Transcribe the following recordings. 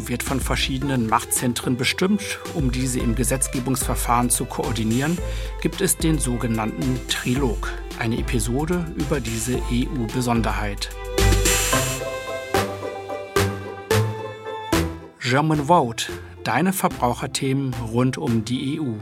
wird von verschiedenen Machtzentren bestimmt. Um diese im Gesetzgebungsverfahren zu koordinieren, gibt es den sogenannten Trilog. Eine Episode über diese EU-Besonderheit. German Vote, deine Verbraucherthemen rund um die EU.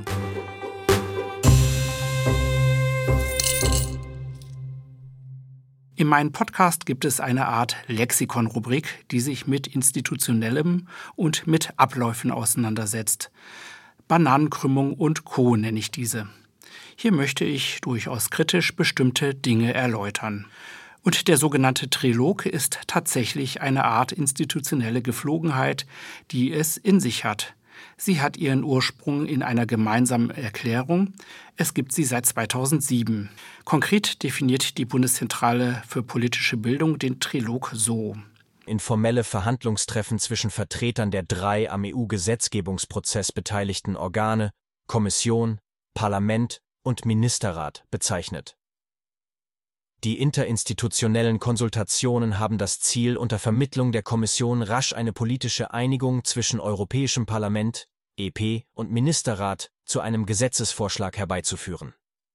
In meinem Podcast gibt es eine Art Lexikon-Rubrik, die sich mit Institutionellem und mit Abläufen auseinandersetzt. Bananenkrümmung und Co. nenne ich diese. Hier möchte ich durchaus kritisch bestimmte Dinge erläutern. Und der sogenannte Trilog ist tatsächlich eine Art institutionelle Geflogenheit, die es in sich hat. Sie hat ihren Ursprung in einer gemeinsamen Erklärung. Es gibt sie seit 2007. Konkret definiert die Bundeszentrale für politische Bildung den Trilog so: Informelle Verhandlungstreffen zwischen Vertretern der 3 am EU-Gesetzgebungsprozess beteiligten Organe, Kommission, Parlament und Ministerrat bezeichnet. Die interinstitutionellen Konsultationen haben das Ziel, unter Vermittlung der Kommission rasch eine politische Einigung zwischen Europäischem Parlament, EP und Ministerrat zu einem Gesetzesvorschlag herbeizuführen.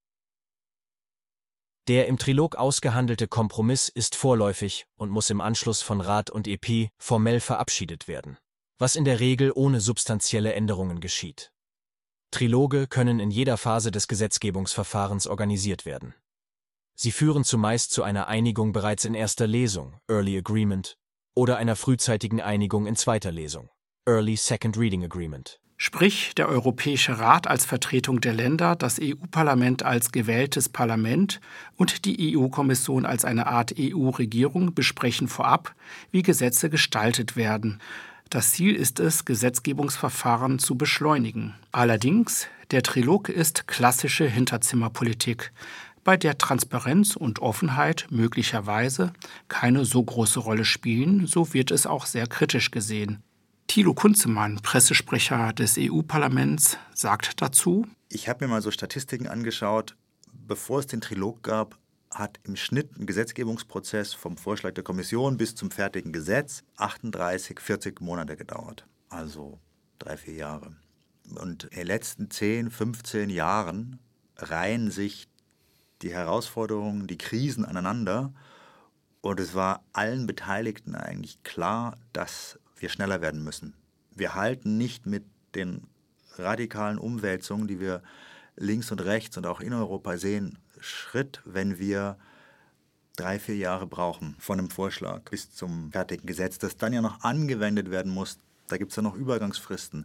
Der im Trilog ausgehandelte Kompromiss ist vorläufig und muss im Anschluss von Rat und EP formell verabschiedet werden, was in der Regel ohne substanzielle Änderungen geschieht. Triloge können in jeder Phase des Gesetzgebungsverfahrens organisiert werden. Sie führen zumeist zu einer Einigung bereits in erster Lesung, Early Agreement, oder einer frühzeitigen Einigung in zweiter Lesung, Early Second Reading Agreement. Sprich, der Europäische Rat als Vertretung der Länder, das EU-Parlament als gewähltes Parlament und die EU-Kommission als eine Art EU-Regierung besprechen vorab, wie Gesetze gestaltet werden. Das Ziel ist es, Gesetzgebungsverfahren zu beschleunigen. Allerdings, der Trilog ist klassische Hinterzimmerpolitik, bei der Transparenz und Offenheit möglicherweise keine so große Rolle spielen, so wird es auch sehr kritisch gesehen. Thilo Kunzemann, Pressesprecher des EU-Parlaments, sagt dazu: Ich habe mir mal so Statistiken angeschaut. Bevor es den Trilog gab, hat im Schnitt ein Gesetzgebungsprozess vom Vorschlag der Kommission bis zum fertigen Gesetz 38, 40 Monate gedauert. Also 3-4 Jahre. Und in den letzten 10, 15 Jahren reihen sich die Herausforderungen, die Krisen aneinander. Und es war allen Beteiligten eigentlich klar, dass wir schneller werden müssen. Wir halten nicht mit den radikalen Umwälzungen, die wir links und rechts und auch in Europa sehen, Schritt, wenn wir 3-4 Jahre brauchen von einem Vorschlag bis zum fertigen Gesetz, das dann ja noch angewendet werden muss. Da gibt es ja noch Übergangsfristen.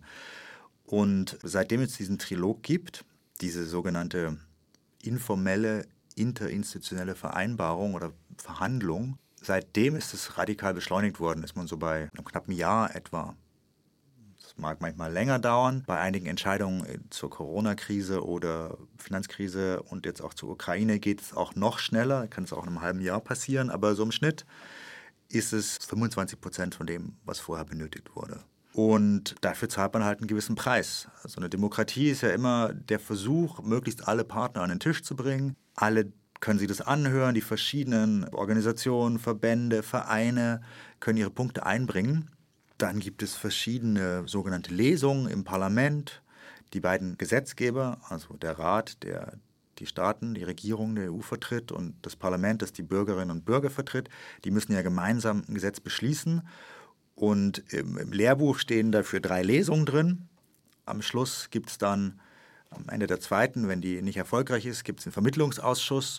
Und seitdem es diesen Trilog gibt, diese sogenannte informelle interinstitutionelle Vereinbarung oder Verhandlung, seitdem ist es radikal beschleunigt worden, ist man so bei einem knappen Jahr etwa. Das mag manchmal länger dauern. Bei einigen Entscheidungen zur Corona-Krise oder Finanzkrise und jetzt auch zur Ukraine geht es auch noch schneller, kann es auch in einem halben Jahr passieren, aber so im Schnitt ist es 25% von dem, was vorher benötigt wurde. Und dafür zahlt man halt einen gewissen Preis. Also eine Demokratie ist ja immer der Versuch, möglichst alle Partner an den Tisch zu bringen. Alle können sich das anhören, die verschiedenen Organisationen, Verbände, Vereine können ihre Punkte einbringen. Dann gibt es verschiedene sogenannte Lesungen im Parlament. Die beiden Gesetzgeber, also der Rat, der die Staaten, die Regierung der EU vertritt und das Parlament, das die Bürgerinnen und Bürger vertritt, die müssen ja gemeinsam ein Gesetz beschließen. Und im Lehrbuch stehen dafür 3 Lesungen drin. Am Schluss gibt es dann, am Ende der zweiten, wenn die nicht erfolgreich ist, gibt es einen Vermittlungsausschuss.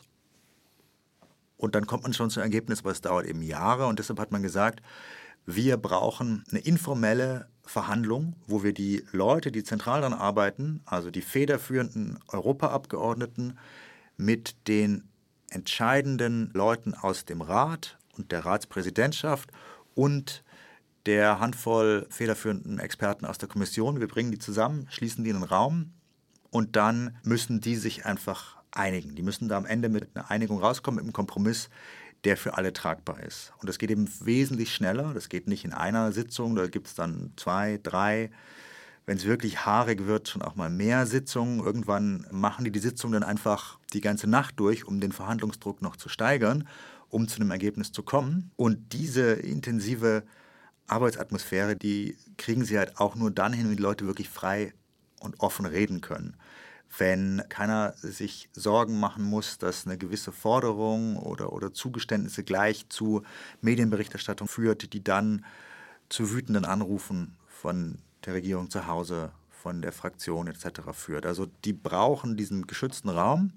Und dann kommt man schon zum Ergebnis, aber es dauert eben Jahre. Und deshalb hat man gesagt, wir brauchen eine informelle Verhandlung, wo wir die Leute, die zentral daran arbeiten, also die federführenden Europaabgeordneten, mit den entscheidenden Leuten aus dem Rat und der Ratspräsidentschaft und der Handvoll federführenden Experten aus der Kommission. Wir bringen die zusammen, schließen die in den Raum und dann müssen die sich einfach einigen. Die müssen da am Ende mit einer Einigung rauskommen, mit einem Kompromiss, der für alle tragbar ist. Und das geht eben wesentlich schneller. Das geht nicht in einer Sitzung, da gibt es dann 2, 3. Wenn es wirklich haarig wird, schon auch mal mehr Sitzungen. Irgendwann machen die Sitzung dann einfach die ganze Nacht durch, um den Verhandlungsdruck noch zu steigern, um zu einem Ergebnis zu kommen. Und diese intensive Arbeitsatmosphäre, die kriegen sie halt auch nur dann hin, wenn die Leute wirklich frei und offen reden können. Wenn keiner sich Sorgen machen muss, dass eine gewisse Forderung oder Zugeständnisse gleich zu Medienberichterstattung führt, die dann zu wütenden Anrufen von der Regierung zu Hause, von der Fraktion etc. führt. Also die brauchen diesen geschützten Raum.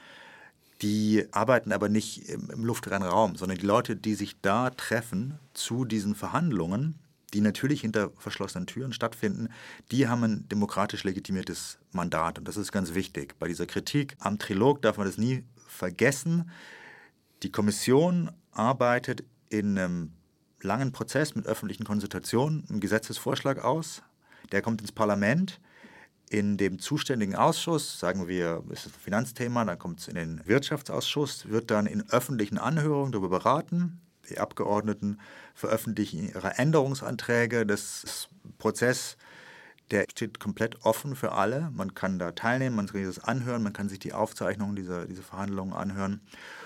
Die arbeiten aber nicht im luftleeren Raum, sondern die Leute, die sich da treffen zu diesen Verhandlungen, die natürlich hinter verschlossenen Türen stattfinden, die haben ein demokratisch legitimiertes Mandat. Und das ist ganz wichtig. Bei dieser Kritik am Trilog darf man das nie vergessen. Die Kommission arbeitet in einem langen Prozess mit öffentlichen Konsultationen einen Gesetzesvorschlag aus. Der kommt ins Parlament. In dem zuständigen Ausschuss, sagen wir, ist das ein Finanzthema, dann kommt es in den Wirtschaftsausschuss, wird dann in öffentlichen Anhörungen darüber beraten. Die Abgeordneten veröffentlichen ihre Änderungsanträge. Das Prozess, der steht komplett offen für alle. Man kann da teilnehmen, man kann sich das anhören, man kann sich die Aufzeichnungen dieser Verhandlungen anhören.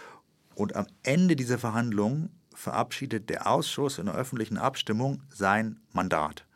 Und am Ende dieser Verhandlungen verabschiedet der Ausschuss in einer öffentlichen Abstimmung sein Mandat.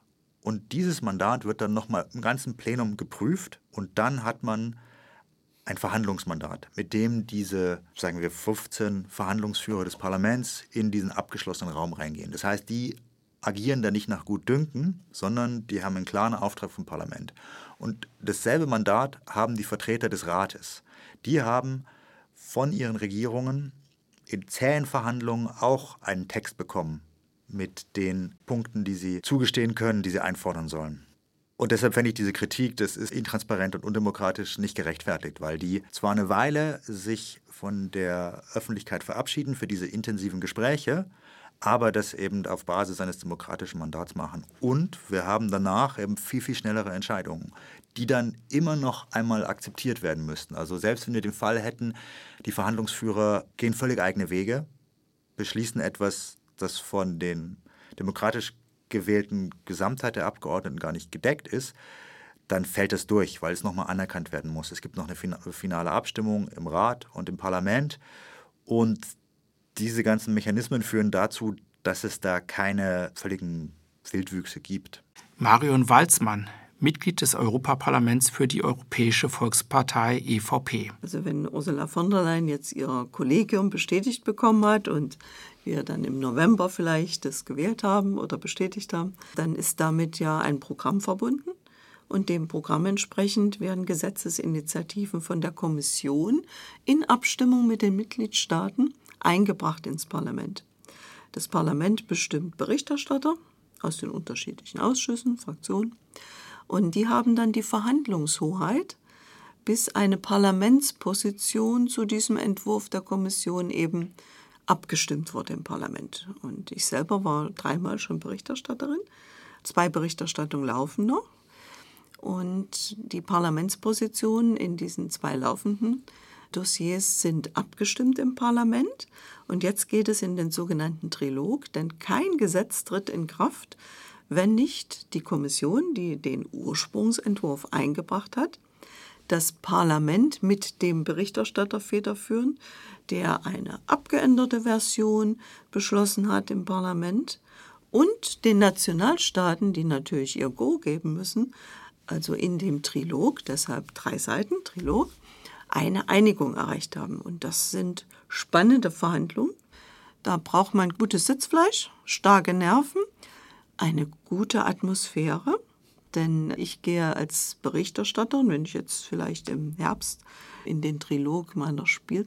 Und dieses Mandat wird dann nochmal im ganzen Plenum geprüft und dann hat man ein Verhandlungsmandat, mit dem diese, sagen wir, 15 Verhandlungsführer des Parlaments in diesen abgeschlossenen Raum reingehen. Das heißt, die agieren da nicht nach Gutdünken, sondern die haben einen klaren Auftrag vom Parlament. Und dasselbe Mandat haben die Vertreter des Rates. Die haben von ihren Regierungen in zähen Verhandlungen auch einen Text bekommen mit den Punkten, die sie zugestehen können, die sie einfordern sollen. Und deshalb fände ich diese Kritik, das ist intransparent und undemokratisch, nicht gerechtfertigt, weil die zwar eine Weile sich von der Öffentlichkeit verabschieden für diese intensiven Gespräche, aber das eben auf Basis eines demokratischen Mandats machen. Und wir haben danach eben viel, viel schnellere Entscheidungen, die dann immer noch einmal akzeptiert werden müssten. Also selbst wenn wir den Fall hätten, die Verhandlungsführer gehen völlig eigene Wege, beschließen etwas, das von den demokratisch gewählten Gesamtheit der Abgeordneten gar nicht gedeckt ist, dann fällt es durch, weil es nochmal anerkannt werden muss. Es gibt noch eine finale Abstimmung im Rat und im Parlament und diese ganzen Mechanismen führen dazu, dass es da keine völligen Wildwüchse gibt. Marion Walzmann, Mitglied des Europaparlaments für die Europäische Volkspartei EVP. Also wenn Ursula von der Leyen jetzt ihr Kollegium bestätigt bekommen hat und wir dann im November vielleicht das gewählt haben oder bestätigt haben, dann ist damit ja ein Programm verbunden. Und dem Programm entsprechend werden Gesetzesinitiativen von der Kommission in Abstimmung mit den Mitgliedstaaten eingebracht ins Parlament. Das Parlament bestimmt Berichterstatter aus den unterschiedlichen Ausschüssen, Fraktionen. Und die haben dann die Verhandlungshoheit, bis eine Parlamentsposition zu diesem Entwurf der Kommission eben abgestimmt wurde im Parlament. Und ich selber war 3-mal schon Berichterstatterin. 2 Berichterstattungen laufen noch. Und die Parlamentspositionen in diesen 2 laufenden Dossiers sind abgestimmt im Parlament. Und jetzt geht es in den sogenannten Trilog, denn kein Gesetz tritt in Kraft, wenn nicht die Kommission, die den Ursprungsentwurf eingebracht hat, das Parlament mit dem Berichterstatter federführend, der eine abgeänderte Version beschlossen hat im Parlament, und den Nationalstaaten, die natürlich ihr Go geben müssen, also in dem Trilog, deshalb 3 Seiten Trilog, eine Einigung erreicht haben. Und das sind spannende Verhandlungen. Da braucht man gutes Sitzfleisch, starke Nerven, eine gute Atmosphäre. Denn ich gehe als Berichterstatterin, wenn ich jetzt vielleicht im Herbst in den Trilog meiner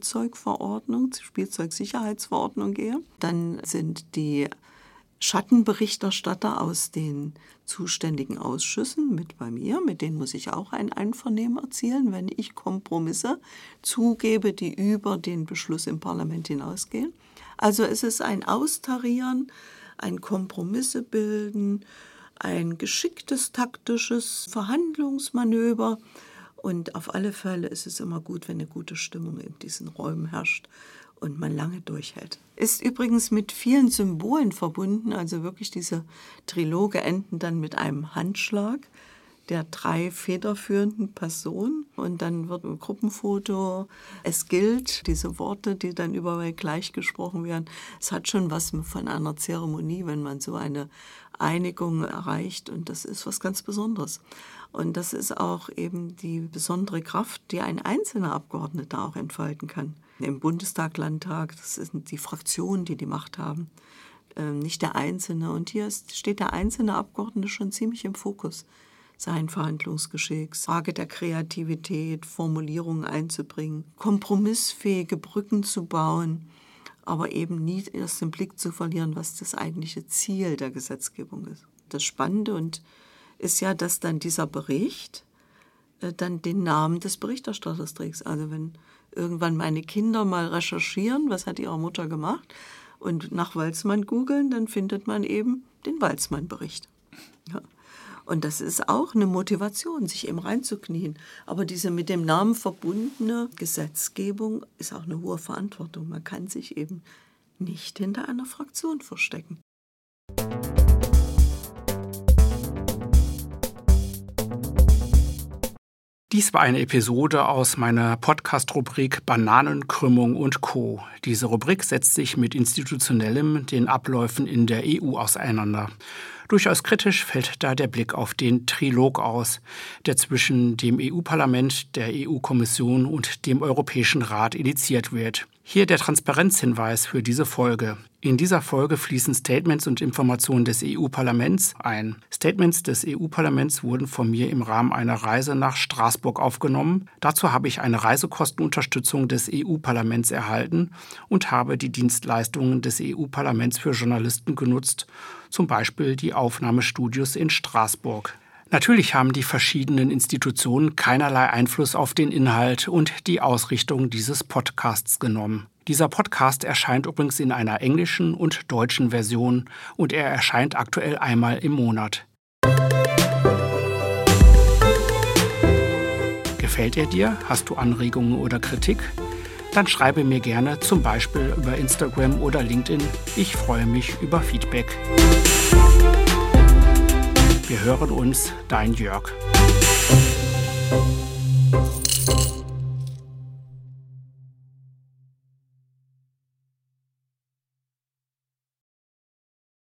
Spielzeugsicherheitsverordnung gehe, dann sind die Schattenberichterstatter aus den zuständigen Ausschüssen mit bei mir. Mit denen muss ich auch ein Einvernehmen erzielen, wenn ich Kompromisse zugebe, die über den Beschluss im Parlament hinausgehen. Also es ist ein Austarieren, ein Kompromisse bilden, ein geschicktes taktisches Verhandlungsmanöver. Und auf alle Fälle ist es immer gut, wenn eine gute Stimmung in diesen Räumen herrscht und man lange durchhält. Ist übrigens mit vielen Symbolen verbunden, also wirklich diese Triloge enden dann mit einem Handschlag, der 3 federführenden Personen und dann wird ein Gruppenfoto. Es gilt, diese Worte, die dann überall gleich gesprochen werden. Es hat schon was von einer Zeremonie, wenn man so eine Einigung erreicht und das ist was ganz Besonderes. Und das ist auch eben die besondere Kraft, die ein einzelner Abgeordneter auch entfalten kann. Im Bundestag, Landtag, das sind die Fraktionen, die die Macht haben, nicht der Einzelne. Und hier steht der einzelne Abgeordnete schon ziemlich im Fokus. Sein Verhandlungsgeschick, Frage der Kreativität, Formulierungen einzubringen, kompromissfähige Brücken zu bauen, aber eben nie erst den Blick zu verlieren, was das eigentliche Ziel der Gesetzgebung ist. Das Spannende ist ja, dass dann dieser Bericht dann den Namen des Berichterstatters trägt. Also wenn irgendwann meine Kinder mal recherchieren, was hat ihre Mutter gemacht, und nach Walsmann googeln, dann findet man eben den Walsmann-Bericht. Ja. Und das ist auch eine Motivation, sich eben reinzuknien. Aber diese mit dem Namen verbundene Gesetzgebung ist auch eine hohe Verantwortung. Man kann sich eben nicht hinter einer Fraktion verstecken. Dies war eine Episode aus meiner Podcast-Rubrik Bananen, Krümmung und Co. Diese Rubrik setzt sich mit Institutionellem, den Abläufen in der EU auseinander. Durchaus kritisch fällt da der Blick auf den Trilog aus, der zwischen dem EU-Parlament, der EU-Kommission und dem Europäischen Rat initiiert wird. Hier der Transparenzhinweis für diese Folge. In dieser Folge fließen Statements und Informationen des EU-Parlaments ein. Statements des EU-Parlaments wurden von mir im Rahmen einer Reise nach Straßburg aufgenommen. Dazu habe ich eine Reisekostenunterstützung des EU-Parlaments erhalten und habe die Dienstleistungen des EU-Parlaments für Journalisten genutzt, zum Beispiel die Aufnahmestudios in Straßburg. Natürlich haben die verschiedenen Institutionen keinerlei Einfluss auf den Inhalt und die Ausrichtung dieses Podcasts genommen. Dieser Podcast erscheint übrigens in einer englischen und deutschen Version und er erscheint aktuell einmal im Monat. Gefällt er dir? Hast du Anregungen oder Kritik? Dann schreibe mir gerne, zum Beispiel über Instagram oder LinkedIn. Ich freue mich über Feedback. Wir hören uns, dein Jörg.